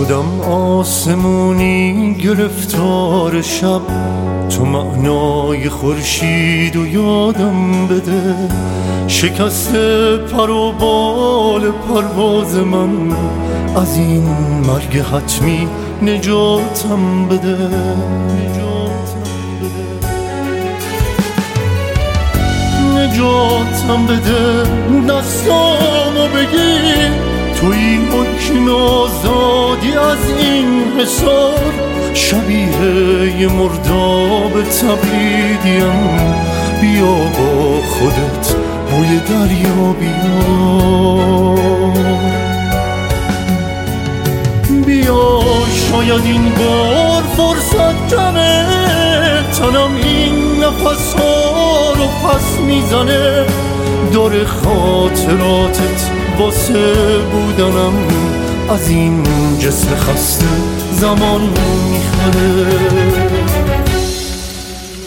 شدم آسمونی گرفتار شب، تو معنای خورشید و یادم بده. شکست پر و بال پرواز من، از این مرگ حتمی نجاتم بده. نجاتم بده، دستامو بگیر، توی حکم آزادی از این حصار. شبیه یه مرداب تبریدیم، بیا با خودت بوی دریا بیا. شاید این بار فرصت کمه، تنم این نفس ها رو پس میزنه. داره خاطراتت واسه بودنم، از این جسم خسته زمان میخوره.